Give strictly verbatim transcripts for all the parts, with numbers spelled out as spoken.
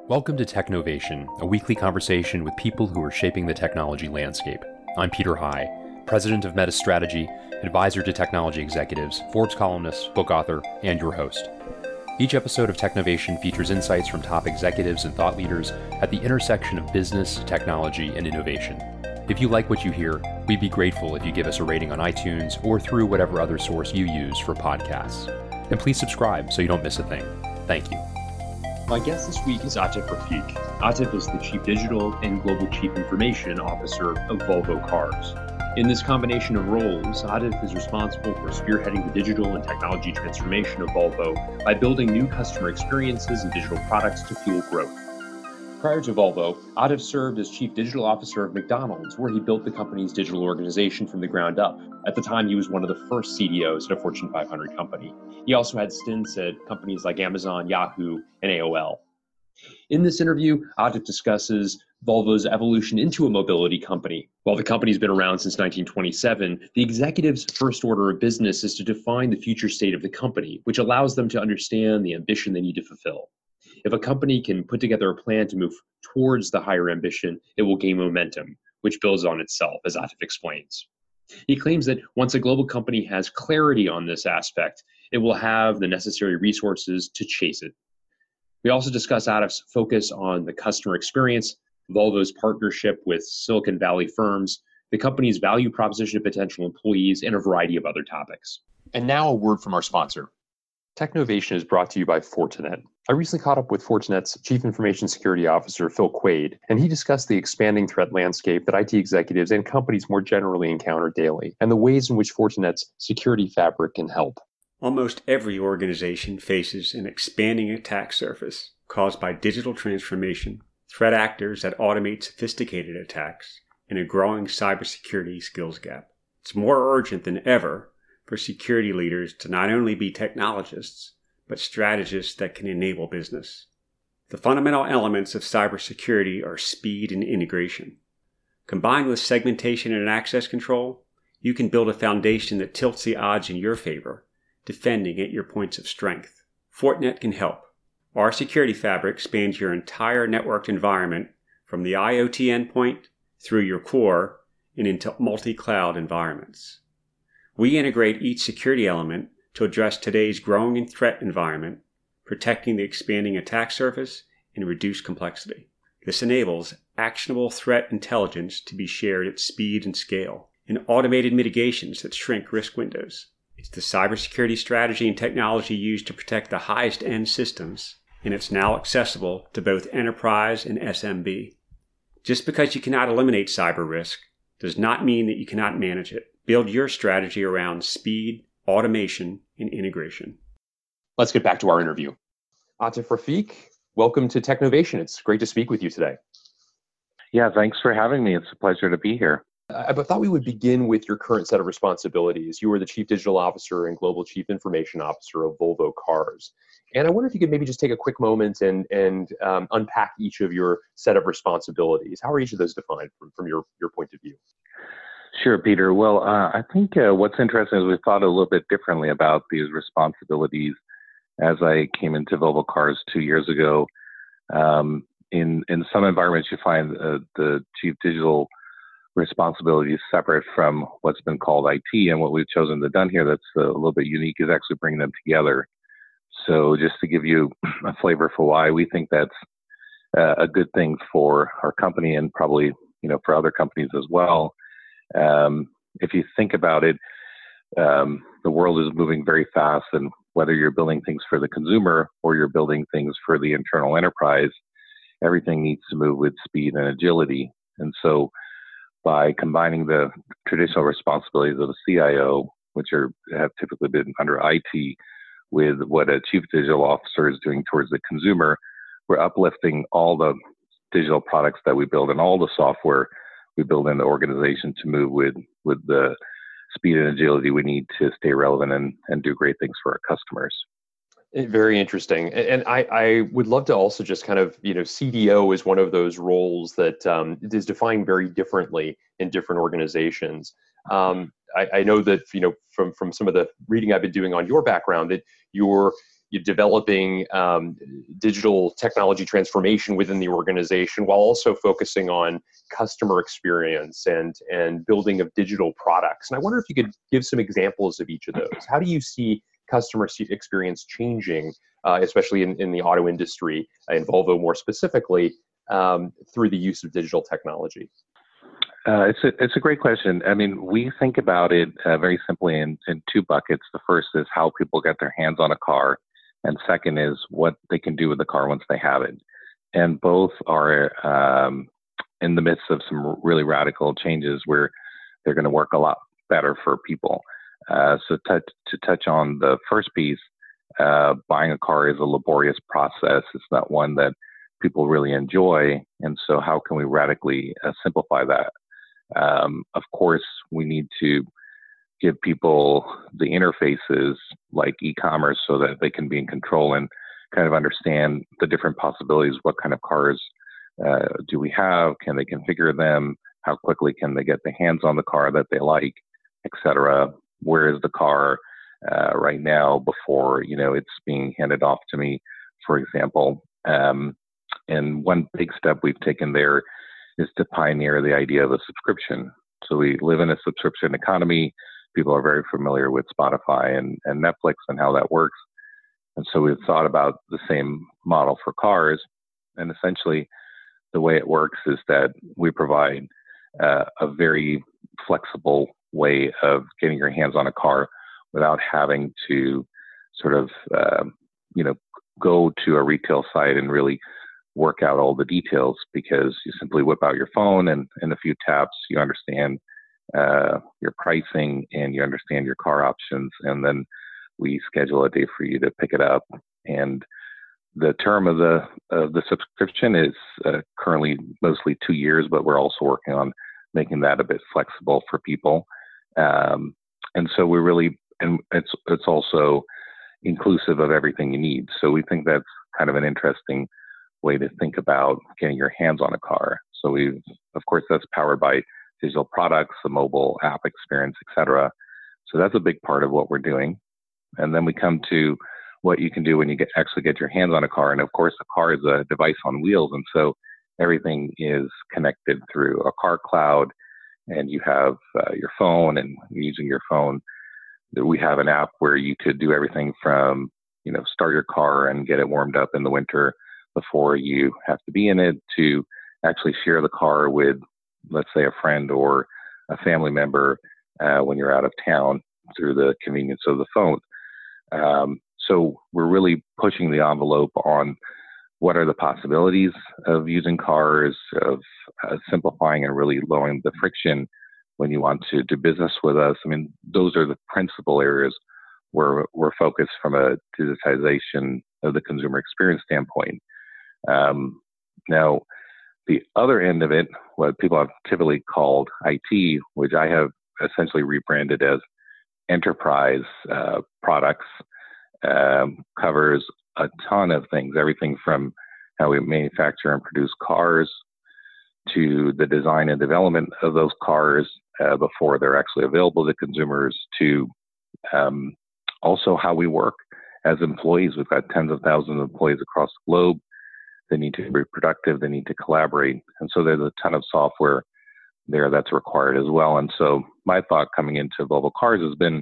Welcome to Technovation, a weekly conversation with people who are shaping the technology landscape. I'm Peter High, president of Meta Strategy, advisor to technology executives, Forbes columnist, book author, and your host. Each episode of Technovation features insights from top executives and thought leaders at the intersection of business, technology, and innovation. If you like what you hear, we'd be grateful if you give us a rating on iTunes or through whatever other source you use for podcasts. And please subscribe so you don't miss a thing. Thank you. My guest this week is Atif Rafiq. Atif is the Chief Digital and Global Chief Information Officer of Volvo Cars. In this combination of roles, Atif is responsible for spearheading the digital and technology transformation of Volvo by building new customer experiences and digital products to fuel growth. Prior to Volvo, Atif served as Chief Digital Officer of McDonald's, where he built the company's digital organization from the ground up. At the time, he was one of the first C D Os at a Fortune five hundred company. He also had stints at companies like Amazon, Yahoo, and A O L. In this interview, Atif discusses Volvo's evolution into a mobility company. While the company's been around since nineteen twenty-seven, the executive's first order of business is to define the future state of the company, which allows them to understand the ambition they need to fulfill. If a company can put together a plan to move towards the higher ambition, it will gain momentum, which builds on itself, as Atif explains. He claims that once a global company has clarity on this aspect, it will have the necessary resources to chase it. We also discuss Atif's focus on the customer experience, Volvo's partnership with Silicon Valley firms, the company's value proposition to potential employees, and a variety of other topics. And now a word from our sponsor. Technovation is brought to you by Fortinet. I recently caught up with Fortinet's Chief Information Security Officer, Phil Quaid, and he discussed the expanding threat landscape that I T executives and companies more generally encounter daily, and the ways in which Fortinet's security fabric can help. Almost every organization faces an expanding attack surface caused by digital transformation, threat actors that automate sophisticated attacks, and a growing cybersecurity skills gap. It's more urgent than ever for security leaders to not only be technologists, but strategists that can enable business. The fundamental elements of cybersecurity are speed and integration. Combined with segmentation and access control, you can build a foundation that tilts the odds in your favor, defending at your points of strength. Fortinet can help. Our security fabric spans your entire networked environment from the IoT endpoint through your core and into multi-cloud environments. We integrate each security element to address today's growing threat environment, protecting the expanding attack surface and reduce complexity. This enables actionable threat intelligence to be shared at speed and scale, and automated mitigations that shrink risk windows. It's the cybersecurity strategy and technology used to protect the highest end systems, and it's now accessible to both enterprise and S M B. Just because you cannot eliminate cyber risk does not mean that you cannot manage it. Build your strategy around speed, automation, and integration. Let's get back to our interview. Atif Rafiq, welcome to Technovation. It's great to speak with you today. Yeah, thanks for having me. It's a pleasure to be here. I thought we would begin with your current set of responsibilities. You are the Chief Digital Officer and Global Chief Information Officer of Volvo Cars. And I wonder if you could maybe just take a quick moment and, and um, unpack each of your set of responsibilities. How are each of those defined from, from your, your point of view? Sure, Peter. Well, uh, I think uh, what's interesting is we've thought a little bit differently about these responsibilities as I came into Volvo Cars two years ago. Um, in, in some environments, you find uh, the Chief Digital responsibilities separate from what's been called I T, and what we've chosen to done here that's a little bit unique is actually bringing them together. So just to give you a flavor for why we think that's uh, a good thing for our company and probably, you know, for other companies as well. Um, if you think about it, um, the world is moving very fast, and whether you're building things for the consumer or you're building things for the internal enterprise, everything needs to move with speed and agility. And so by combining the traditional responsibilities of a C I O, which are have typically been under I T, with what a Chief Digital Officer is doing towards the consumer, we're uplifting all the digital products that we build and all the software we build in the organization to move with, with the speed and agility we need to stay relevant and, and do great things for our customers. Very interesting. And I, I would love to also just kind of, you know, C D O is one of those roles that um, is defined very differently in different organizations. Um, I, I know that, you know, from, from some of the reading I've been doing on your background, that you're you're developing um, digital technology transformation within the organization while also focusing on customer experience and, and building of digital products. And I wonder if you could give some examples of each of those. How do you see customer experience changing, uh, especially in, in the auto industry, uh, in Volvo more specifically, um, through the use of digital technology? Uh, it's a it's a great question. I mean, we think about it uh, very simply in, in two buckets. The first is how people get their hands on a car, and second is what they can do with the car once they have it. And both are um, in the midst of some really radical changes where they're going to work a lot better for people. Uh, so to, to touch on the first piece, uh, buying a car is a laborious process. It's not one that people really enjoy. And so how can we radically uh, simplify that? Um, of course, we need to give people the interfaces like e-commerce so that they can be in control and kind of understand the different possibilities. What kind of cars uh, do we have? Can they configure them? How quickly can they get their hands on the car that they like, et cetera? Where is the car uh, right now before, you know, it's being handed off to me, for example? Um, and one big step we've taken there is to pioneer the idea of a subscription. So we live in a subscription economy. People are very familiar with Spotify and, and Netflix and how that works. And so we've thought about the same model for cars. And essentially, the way it works is that we provide uh, a very flexible way of getting your hands on a car without having to sort of, uh, you know, go to a retail site and really work out all the details, because you simply whip out your phone and in a few taps, you understand uh, your pricing and you understand your car options. And then we schedule a day for you to pick it up. And the term of the of the subscription is uh, currently mostly two years, but we're also working on making that a bit flexible for people. Um, and so we're really, and it's it's also inclusive of everything you need. So we think that's kind of an interesting way to think about getting your hands on a car. So we've, of course, that's powered by digital products, the mobile app experience, et cetera. So that's a big part of what we're doing. And then we come to what you can do when you get actually get your hands on a car. And of course, a car is a device on wheels. And so everything is connected through a car cloud, and you have uh, your phone, and using your phone, we have an app where you could do everything from, you know, start your car and get it warmed up in the winter before you have to be in it, to actually share the car with, let's say, a friend or a family member uh, when you're out of town through the convenience of the phone. Um, so we're really pushing the envelope on what are the possibilities of using cars, of uh, simplifying and really lowering the friction when you want to do business with us. I mean, those are the principal areas where we're focused from a digitization of the consumer experience standpoint. Um, now, the other end of it, what people have typically called I T, which I have essentially rebranded as enterprise uh, products, um, covers a ton of things, everything from how we manufacture and produce cars to the design and development of those cars uh, before they're actually available to consumers, to um, also how we work as employees. We've got tens of thousands of employees across the globe. They need to be productive. They need to collaborate. And so there's a ton of software there that's required as well. And so my thought coming into Volvo Cars has been,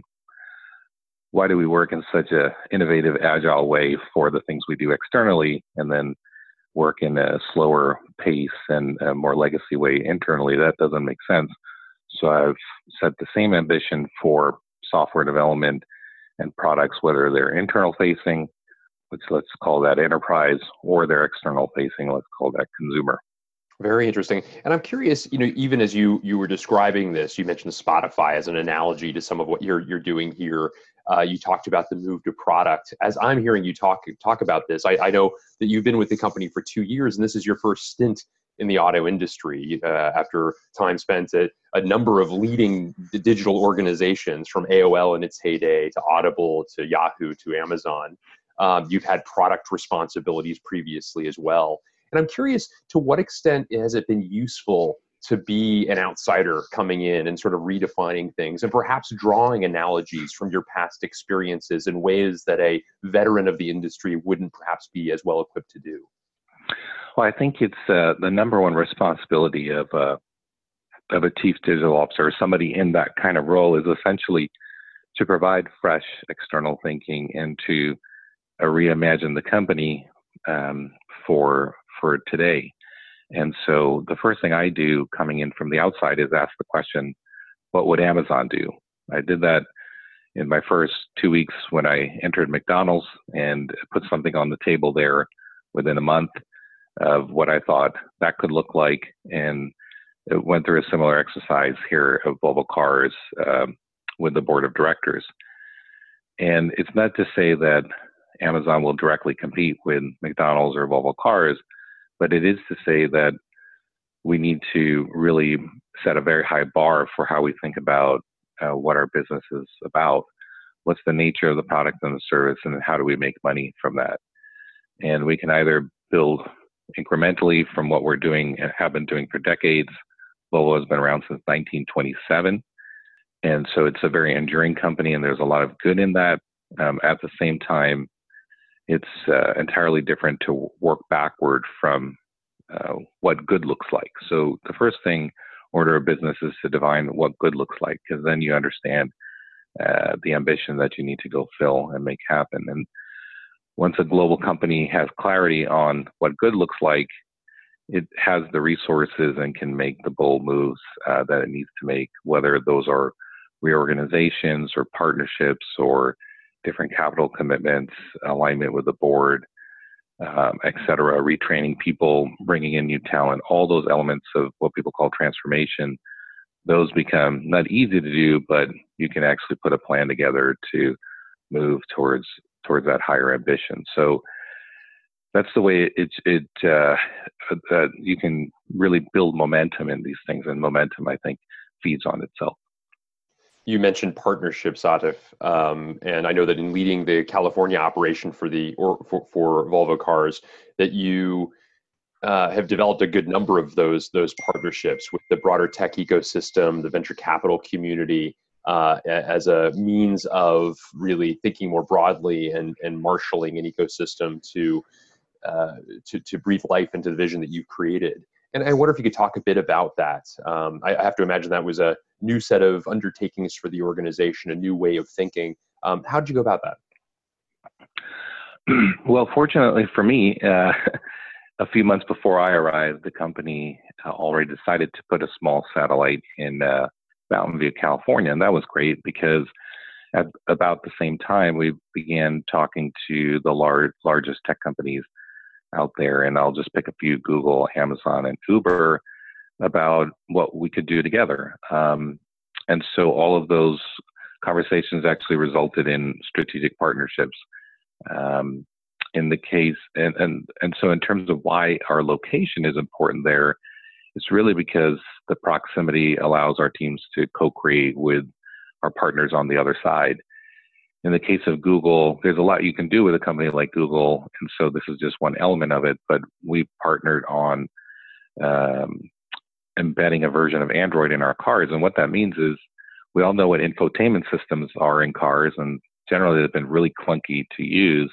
why do we work in such an innovative, agile way for the things we do externally, and then work in a slower pace and a more legacy way internally? That doesn't make sense. So I've set the same ambition for software development and products, whether they're internal facing, which let's call that enterprise, or they're external facing, let's call that consumer. Very interesting. And I'm curious, you know, even as you you were describing this, you mentioned Spotify as an analogy to some of what you're you're doing here. Uh, you talked about the move to product. As I'm hearing you talk talk about this, I, I know that you've been with the company for two years, and this is your first stint in the auto industry uh, after time spent at a number of leading digital organizations, from A O L in its heyday to Audible to Yahoo to Amazon. Um, you've had product responsibilities previously as well. And I'm curious, to what extent has it been useful to be an outsider coming in and sort of redefining things and perhaps drawing analogies from your past experiences in ways that a veteran of the industry wouldn't perhaps be as well equipped to do? Well, I think it's uh, the number one responsibility of uh, of a chief digital officer, or somebody in that kind of role, is essentially to provide fresh external thinking and to uh, reimagine the company um, for for today. And so the first thing I do coming in from the outside is ask the question, what would Amazon do? I did that in my first two weeks when I entered McDonald's and put something on the table there within a month of what I thought that could look like. And it went through a similar exercise here at Volvo Cars um, with the board of directors. And it's not to say that Amazon will directly compete with McDonald's or Volvo Cars, but it is to say that we need to really set a very high bar for how we think about uh, what our business is about. What's the nature of the product and the service, and how do we make money from that? And we can either build incrementally from what we're doing and have been doing for decades. Volvo has been around since nineteen twenty-seven. And so it's a very enduring company, and there's a lot of good in that. Um, at the same time, it's uh, entirely different to work backward from uh, what good looks like. So the first thing, order of business, is to define what good looks like, because then you understand uh, the ambition that you need to go fill and make happen. And once a global company has clarity on what good looks like, it has the resources and can make the bold moves uh, that it needs to make, whether those are reorganizations or partnerships or different capital commitments, alignment with the board, um, et cetera, retraining people, bringing in new talent, all those elements of what people call transformation. Those become not easy to do, but you can actually put a plan together to move towards towards that higher ambition. So that's the way it, it uh, uh, you can really build momentum in these things, and momentum, I think, feeds on itself. You mentioned partnerships, Atif, um, and I know that in leading the California operation for the or for, for Volvo Cars, that you uh, have developed a good number of those those partnerships with the broader tech ecosystem, the venture capital community, uh, as a means of really thinking more broadly and and marshaling an ecosystem to uh, to to breathe life into the vision that you've created. And I wonder if you could talk a bit about that. Um, I, I have to imagine that was a new set of undertakings for the organization, a new way of thinking. Um, how did you go about that? Well, fortunately for me, uh, a few months before I arrived, the company uh, already decided to put a small satellite in uh, Mountain View, California. And that was great because at about the same time, we began talking to the large, largest tech companies out there, and I'll just pick a few: Google, Amazon, and Uber, about what we could do together. Um, and so all of those conversations actually resulted in strategic partnerships. Um, in the case, and, and, and so in terms of why our location is important there, it's really because the proximity allows our teams to co-create with our partners on the other side. In the case of Google, there's a lot you can do with a company like Google, and so this is just one element of it, but we partnered on um, embedding a version of Android in our cars, and what that means is we all know what infotainment systems are in cars, and generally they've been really clunky to use,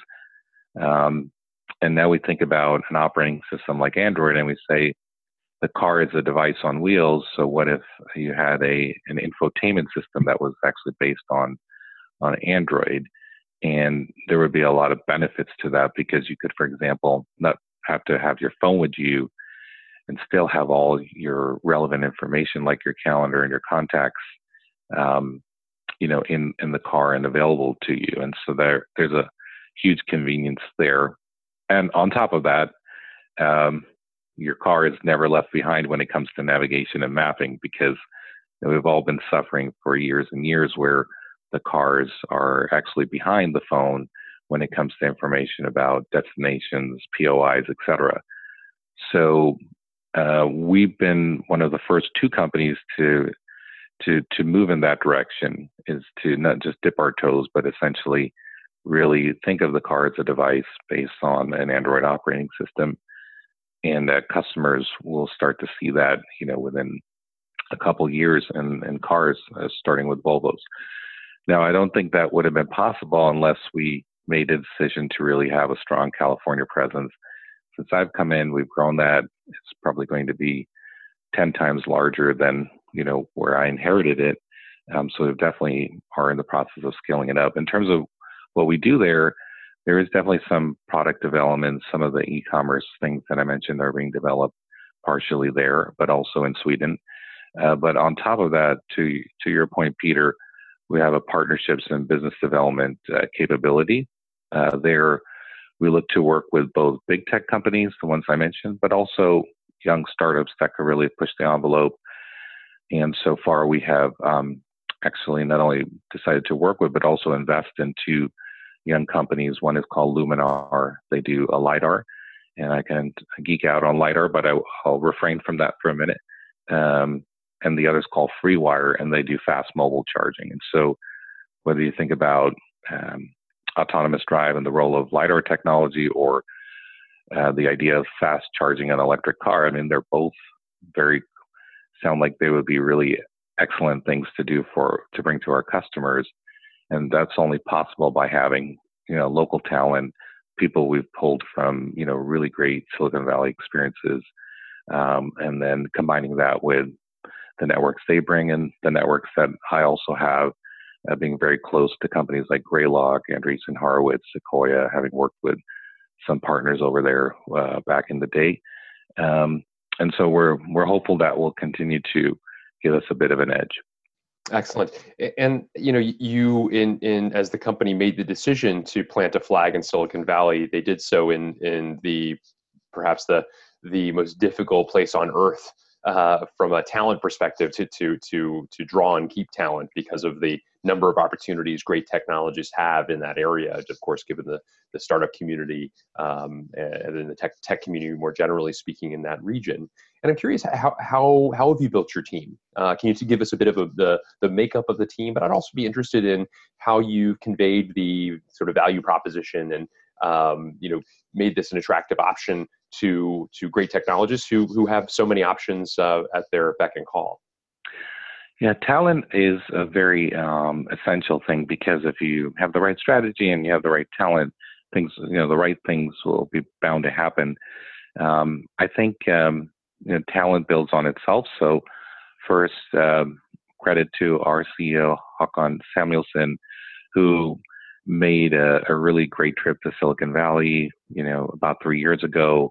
um, and now we think about an operating system like Android, and we say the car is a device on wheels, so what if you had a an infotainment system that was actually based on on Android? And there would be a lot of benefits to that, because you could, for example, not have to have your phone with you and still have all your relevant information like your calendar and your contacts, um, you know, in, in the car and available to you. And so there, there's a huge convenience there. And on top of that, um, your car is never left behind when it comes to navigation and mapping, because you know, we've all been suffering for years and years where the cars are actually behind the phone when it comes to information about destinations, P O Is, et cetera. So uh, we've been one of the first two companies to to to move in that direction, is to not just dip our toes, but essentially really think of the car as a device based on an Android operating system. and uh, customers will start to see that, you know, within a couple years in, in cars, uh, starting with Volvos. Now, I don't think that would have been possible unless we made a decision to really have a strong California presence. Since I've come in, we've grown that. It's probably going to be ten times larger than, you know, where I inherited it. Um, so we definitely are in the process of scaling it up. In terms of what we do there, there is definitely some product development. Some of the e-commerce things that I mentioned are being developed partially there, but also in Sweden. Uh, but on top of that, to to your point, Peter, we have a partnerships and business development uh, capability. Uh, there, we look to work with both big tech companies, the ones I mentioned, but also young startups that could really push the envelope. And so far, we have um, actually not only decided to work with, but also invest into young companies. One is called Luminar. They do a LiDAR, and I can geek out on LiDAR, but I, I'll refrain from that for a minute. Um, and the other is called FreeWire, and they do fast mobile charging. And so whether you think about um, autonomous drive and the role of LiDAR technology, or uh, the idea of fast charging an electric car, I mean, they're both very, sound like they would be really excellent things to do for, to bring to our customers. And that's only possible by having, you know, local talent, people we've pulled from, you know, really great Silicon Valley experiences, um, and then combining that with the networks they bring and the networks that I also have, uh, being very close to companies like Greylock, Andreessen Horowitz, Sequoia, having worked with some partners over there uh, back in the day. Um, and so we're we're hopeful that will continue to give us a bit of an edge. Excellent. And, you know, you in, in as the company made the decision to plant a flag in Silicon Valley, they did so in, in the, perhaps the, the most difficult place on earth uh, from a talent perspective to, to, to, to draw and keep talent because of the number of opportunities great technologists have in that area. Of course, given the, the startup community um, and then the tech, tech community more generally speaking in that region. And I'm curious, how how how have you built your team? Uh, can you give us a bit of a, the the makeup of the team? But I'd also be interested in how you've conveyed the sort of value proposition and um, you know made this an attractive option to to great technologists who who have so many options uh, at their beck and call. Yeah, talent is a very um, essential thing, because if you have the right strategy and you have the right talent, things you know the right things will be bound to happen. Um, I think. Um, You know, talent builds on itself. So first, um, credit to our C E O, Håkan Samuelsson, who made a, a really great trip to Silicon Valley, you know, about three years ago,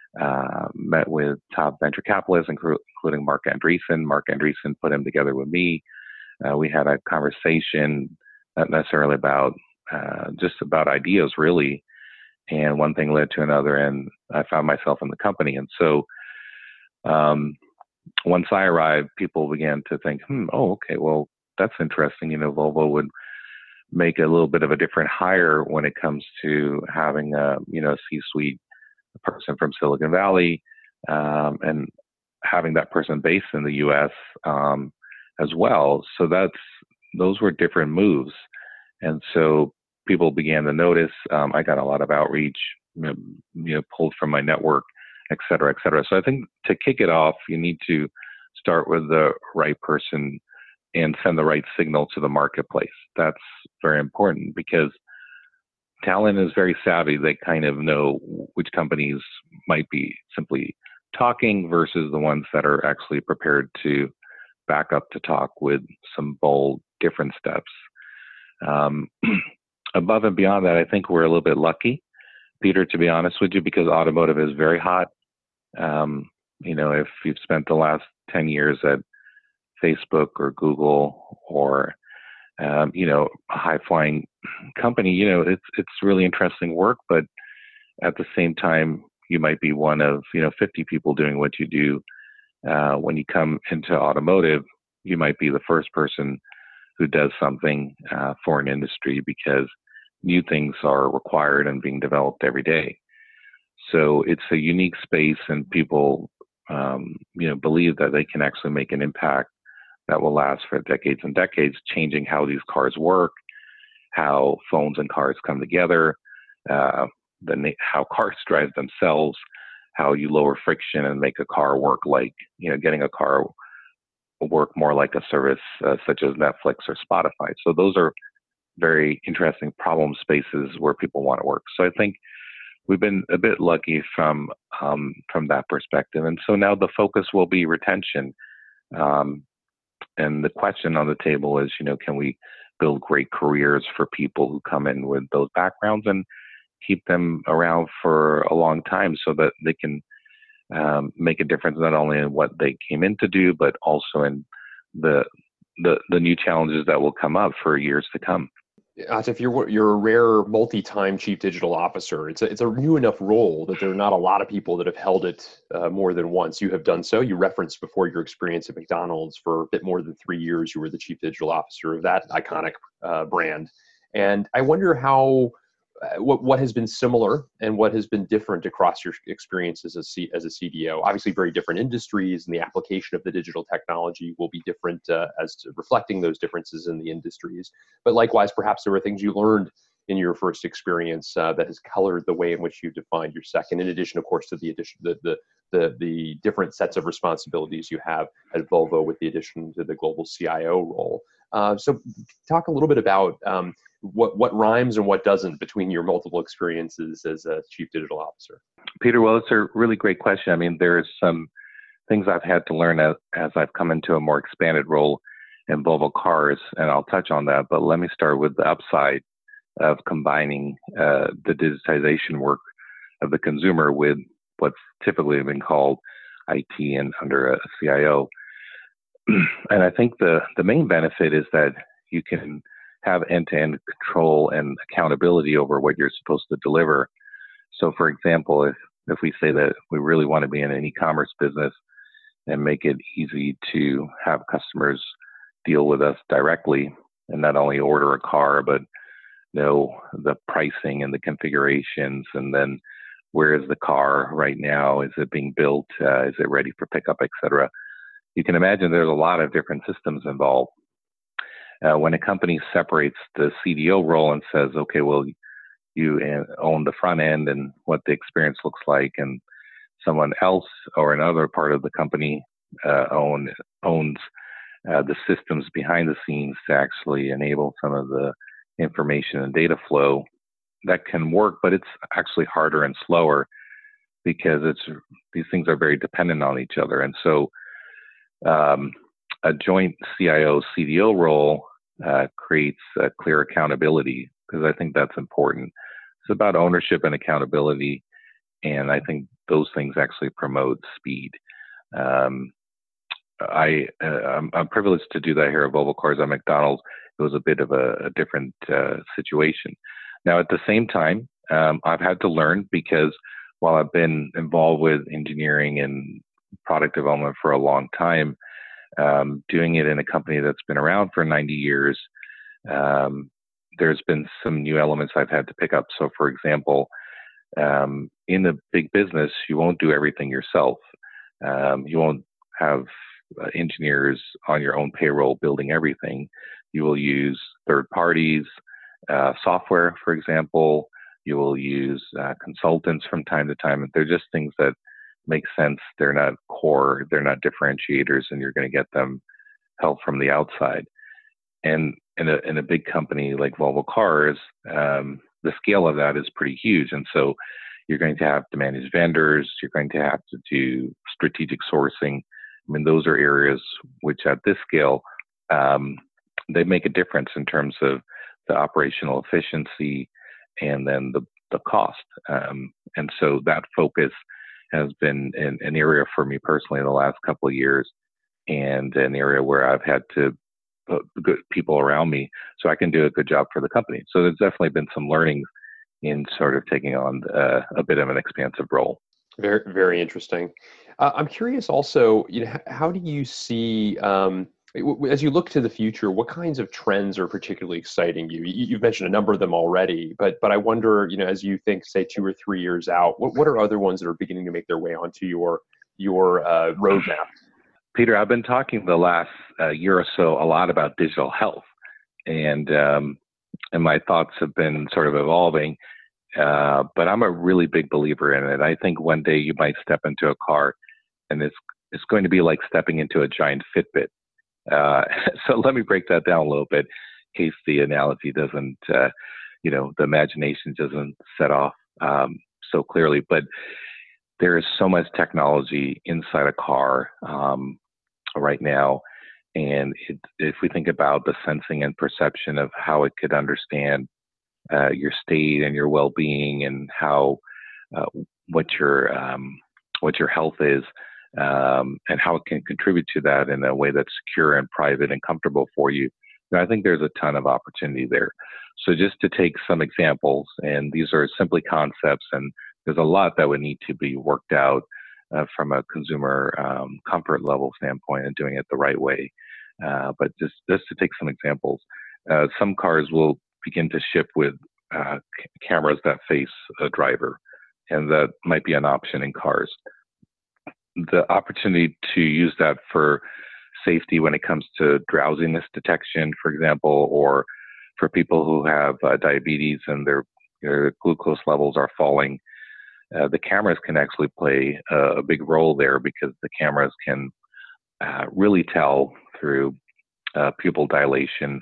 uh, met with top venture capitalists, including Marc Andreessen. Marc Andreessen put him together with me. Uh, we had a conversation, not necessarily about, uh, just about ideas, really. And one thing led to another, and I found myself in the company. And so, Um, once I arrived, people began to think, hmm, oh, okay, well, that's interesting. You know, Volvo would make a little bit of a different hire when it comes to having a, you know, C-suite person from Silicon Valley, um, and having that person based in the U S um, as well. So that's, those were different moves. And so people began to notice. um, I got a lot of outreach, you know, pulled from my network, et cetera, et cetera. So I think to kick it off, you need to start with the right person and send the right signal to the marketplace. That's very important, because talent is very savvy. They kind of know which companies might be simply talking versus the ones that are actually prepared to back up to talk with some bold, different steps. Um, above and beyond that, I think we're a little bit lucky, Peter, to be honest with you, because automotive is very hot. Um, you know, if you've spent the last ten years at Facebook or Google or, um, you know, a high flying company, you know, it's, it's really interesting work, but at the same time, you might be one of, you know, fifty people doing what you do. Uh, when you come into automotive, you might be the first person who does something uh, for an industry, because new things are required and being developed every day. So it's a unique space, and people, um, you know, believe that they can actually make an impact that will last for decades and decades, changing how these cars work, how phones and cars come together, uh, the how cars drive themselves, how you lower friction and make a car work like, you know, getting a car work more like a service uh, such as Netflix or Spotify. So those are very interesting problem spaces where people want to work. So I think we've been a bit lucky from um, from that perspective. And so now the focus will be retention. Um, and the question on the table is, you know, can we build great careers for people who come in with those backgrounds and keep them around for a long time so that they can um, make a difference not only in what they came in to do, but also in the, the the new challenges that will come up for years to come. Atif, you're you're a rare multi-time chief digital officer. It's a it's a new enough role that there are not a lot of people that have held it uh, more than once. You have done so. You referenced before your experience at McDonald's for a bit more than three years. You were the chief digital officer of that iconic uh, brand, and I wonder how. Uh, what what has been similar and what has been different across your experiences as C, as a C D O? Obviously, very different industries, and the application of the digital technology will be different uh, as to reflecting those differences in the industries. But likewise, perhaps there were things you learned in your first experience uh, that has colored the way in which you defined your second. In addition, of course, to the addition the the the, the different sets of responsibilities you have at Volvo with the addition to the global C I O role. Uh, so, talk a little bit about. Um, What what rhymes and what doesn't between your multiple experiences as a chief digital officer? Peter, well, it's a really great question. I mean, there's some things I've had to learn as, as I've come into a more expanded role in Volvo Cars, and I'll touch on that. But let me start with the upside of combining uh, the digitization work of the consumer with what's typically been called I T and under a C I O. And I think the, the main benefit is that you can have end-to-end control and accountability over what you're supposed to deliver. So for example, if, if we say that we really want to be in an e-commerce business and make it easy to have customers deal with us directly and not only order a car, but know the pricing and the configurations, and then where is the car right now? Is it being built? Uh, is it ready for pickup, et cetera? You can imagine there's a lot of different systems involved. Uh, when a company separates the C D O role and says, okay, well, you own the front end and what the experience looks like, and someone else or another part of the company uh, own, owns uh, the systems behind the scenes to actually enable some of the information and data flow, that can work, but it's actually harder and slower because it's these things are very dependent on each other. And so um, a joint C I O C D O role uh, creates a clear accountability, because I think that's important. It's about ownership and accountability, and I think those things actually promote speed. Um, I, uh, I'm, I'm privileged to do that here at Volvo Cars. At McDonald's, it was a bit of a, a different uh, situation. Now, at the same time, um, I've had to learn, because while I've been involved with engineering and product development for a long time, um, doing it in a company that's been around for ninety years, um, there's been some new elements I've had to pick up. So, for example, um, in the big business, you won't do everything yourself. Um, you won't have uh, engineers on your own payroll building everything. You will use third parties, uh, software, for example. You will use uh, consultants from time to time. They're just things that make sense. They're not core. They're not differentiators, and you're going to get them help from the outside. And in a in a big company like Volvo Cars, um, the scale of that is pretty huge. And so you're going to have to manage vendors. You're going to have to do strategic sourcing. I mean, those are areas which at this scale, um, they make a difference in terms of the operational efficiency and then the, the cost. Um, and so that focus has been an, an area for me personally in the last couple of years, and an area where I've had to put good people around me so I can do a good job for the company. So there's definitely been some learnings in sort of taking on uh, a bit of an expansive role. Very, very interesting. Uh, I'm curious also, you know, how do you see, um, as you look to the future, what kinds of trends are particularly exciting you? You've mentioned a number of them already, but but I wonder, you know, as you think, say, two or three years out, what, what are other ones that are beginning to make their way onto your your uh, roadmap? Peter, I've been talking the last uh, year or so a lot about digital health, and um, and my thoughts have been sort of evolving. Uh, but I'm a really big believer in it. I think one day you might step into a car and it's, it's going to be like stepping into a giant Fitbit. Uh, so let me break that down a little bit in case the analogy doesn't, uh, you know, the imagination doesn't set off um, so clearly. But there is so much technology inside a car um, right now. And it, if we think about the sensing and perception of how it could understand uh, your state and your well-being and how uh, what your um, what your health is, um, and how it can contribute to that in a way that's secure and private and comfortable for you, then I think there's a ton of opportunity there. So just to take some examples, and these are simply concepts, and there's a lot that would need to be worked out uh, from a consumer um, comfort level standpoint and doing it the right way. Uh, but just, just to take some examples, uh, some cars will begin to ship with uh, c- cameras that face a driver, and that might be an option in cars. The opportunity to use that for safety when it comes to drowsiness detection, for example, or for people who have uh, diabetes and their, their glucose levels are falling, uh, the cameras can actually play a, a big role there, because the cameras can uh, really tell through uh, pupil dilation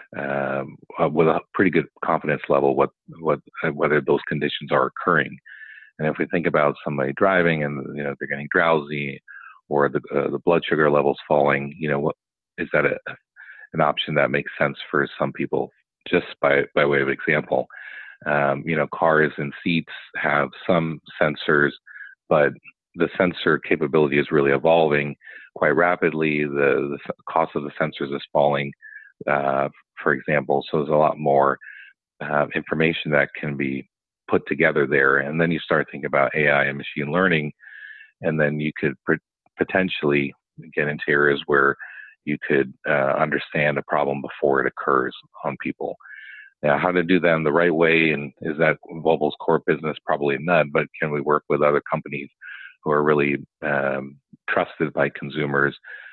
um, uh, with a pretty good confidence level what, what uh, whether those conditions are occurring. And if we think about somebody driving and, you know, they're getting drowsy, or the uh, the blood sugar levels falling, you know, what is that a, an option that makes sense for some people? Just by by way of example, um, you know, cars and seats have some sensors, but the sensor capability is really evolving quite rapidly. The, the cost of the sensors is falling, uh, for example. So there's a lot more uh, information that can be put together there. And then you start thinking about A I and machine learning, and then you could pr- potentially get into areas where you could uh, understand a problem before it occurs on people. Now, how to do that in the right way, and is that Volvo's core business? Probably not, but can we work with other companies who are really um, trusted by consumers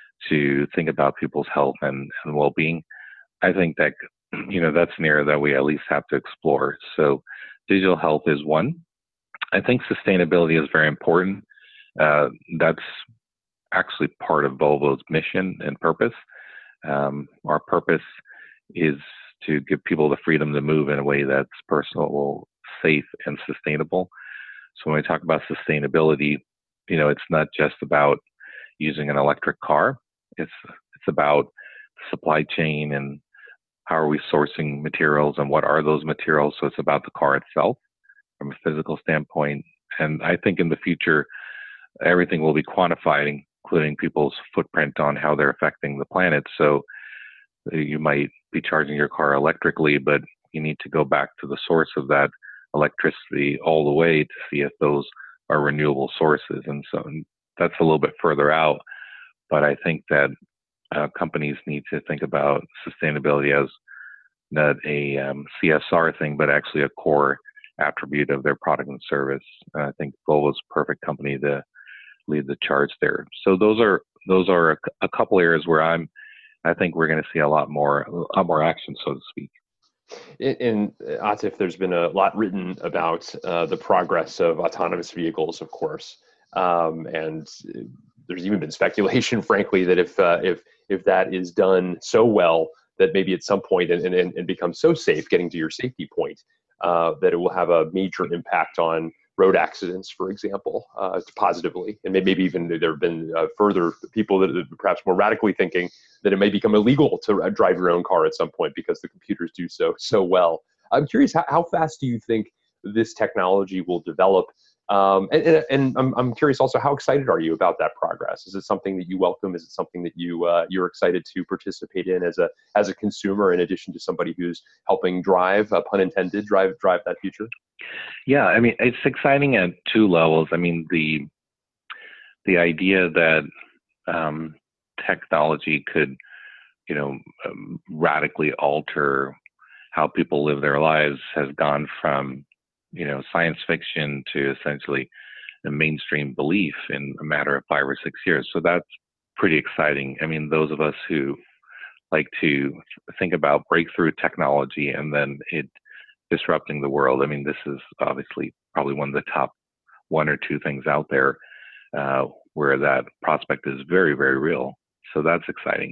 to think about people's health and, and well-being? I think that, you know, that's an area that we at least have to explore. So digital health is one. I think sustainability is very important. Uh, that's actually part of Volvo's mission and purpose. Um, our purpose is to give people the freedom to move in a way that's personal, safe, and sustainable. So when we talk about sustainability, you know, it's not just about using an electric car. It's it's about supply chain and how are we sourcing materials and what are those materials. So it's about the car itself from a physical standpoint. And I think in the future, everything will be quantified, including people's footprint on how they're affecting the planet. So you might be charging your car electrically, but you need to go back to the source of that electricity all the way to see if those are renewable sources. And so that's a little bit further out. But I think that uh, companies need to think about sustainability as not a um, C S R thing, but actually a core attribute of their product and service. And I think Volvo's a perfect company to lead the charge there. So those are those are a, a couple areas where I'm I think we're going to see a lot more a lot more action, so to speak. And Atif, there's been a lot written about uh, the progress of autonomous vehicles, of course, um, and there's even been speculation, frankly, that if uh, if if that is done so well that maybe at some point and, and, and becomes so safe, getting to your safety point, uh, that it will have a major impact on road accidents, for example, uh, positively. And maybe even there have been uh, further people that are perhaps more radically thinking that it may become illegal to drive your own car at some point because the computers do so so well. I'm curious, how, how fast do you think this technology will develop? Um, and and, and I'm, I'm curious also, how excited are you about that progress? Is it something that you welcome? Is it something that you uh, you're excited to participate in as a as a consumer, in addition to somebody who's helping drive, uh, pun intended, drive drive that future? Yeah, I mean, it's exciting at two levels. I mean, the the idea that um, technology could, you know, um, radically alter how people live their lives has gone from, you know, science fiction to essentially a mainstream belief in a matter of five or six years. So that's pretty exciting. I mean, those of us who like to think about breakthrough technology and then it disrupting the world. I mean, this is obviously probably one of the top one or two things out there uh, where that prospect is very, very real. So that's exciting.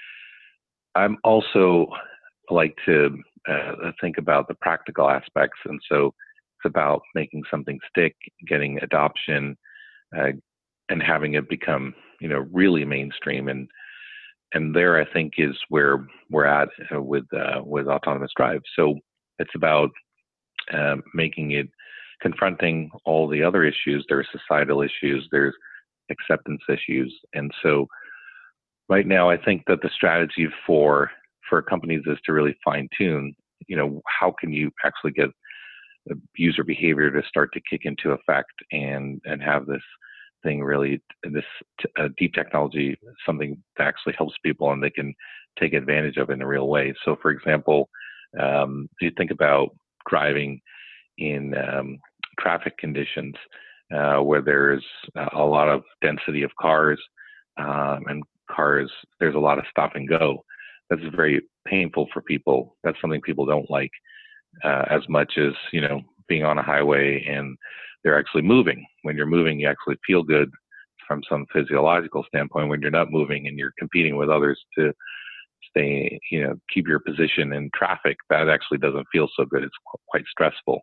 I'm also like to uh, think about the practical aspects. And so it's about making something stick, getting adoption, uh, and having it become, you know, really mainstream. And and there, I think, is where we're at uh, with uh, with autonomous drive. So it's about uh, making it, confronting all the other issues. There's societal issues, there's acceptance issues. And so right now, I think that the strategy for for companies is to really fine tune, you know, how can you actually get user behavior to start to kick into effect and, and have this thing really, this uh, deep technology, something that actually helps people and they can take advantage of it in a real way. So for example, um, you think about driving in um, traffic conditions uh, where there's a lot of density of cars um, and cars, there's a lot of stop and go. That's very painful for people. That's something people don't like uh, as much as, you know, being on a highway and they're actually moving. When you're moving, you actually feel good from some physiological standpoint. When you're not moving and you're competing with others to stay, you know, keep your position in traffic, that actually doesn't feel so good. It's quite stressful.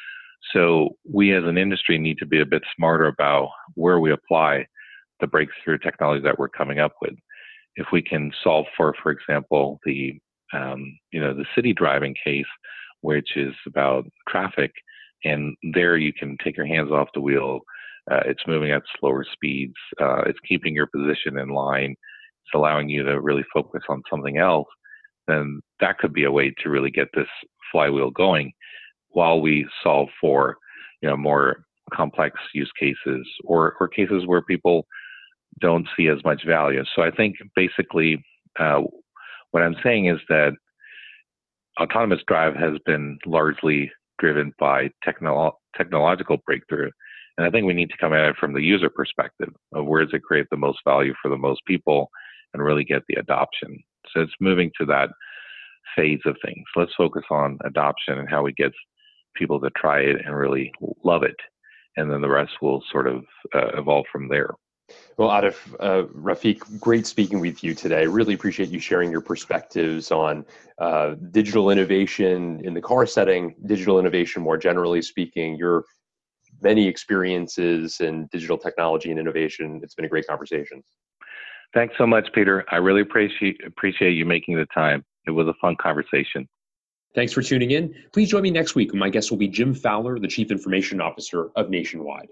So we as an industry need to be a bit smarter about where we apply the breakthrough technology that we're coming up with. If we can solve for, for example, the um, you know, the city driving case, which is about traffic, and there you can take your hands off the wheel. Uh, it's moving at slower speeds. Uh, it's keeping your position in line. It's allowing you to really focus on something else. Then that could be a way to really get this flywheel going, while we solve for, you know, more complex use cases or or cases where people don't see as much value. So I think basically uh, what I'm saying is that autonomous drive has been largely driven by technolo- technological breakthrough. And I think we need to come at it from the user perspective of where does it create the most value for the most people and really get the adoption. So it's moving to that phase of things. Let's focus on adoption and how we get people to try it and really love it. And then the rest will sort of uh, evolve from there. Well, Atif, uh, Rafiq, great speaking with you today. Really appreciate you sharing your perspectives on uh, digital innovation in the car setting, digital innovation more generally speaking, your many experiences in digital technology and innovation. It's been a great conversation. Thanks so much, Peter. I really appreciate appreciate you making the time. It was a fun conversation. Thanks for tuning in. Please join me next week when my guest will be Jim Fowler, the Chief Information Officer of Nationwide.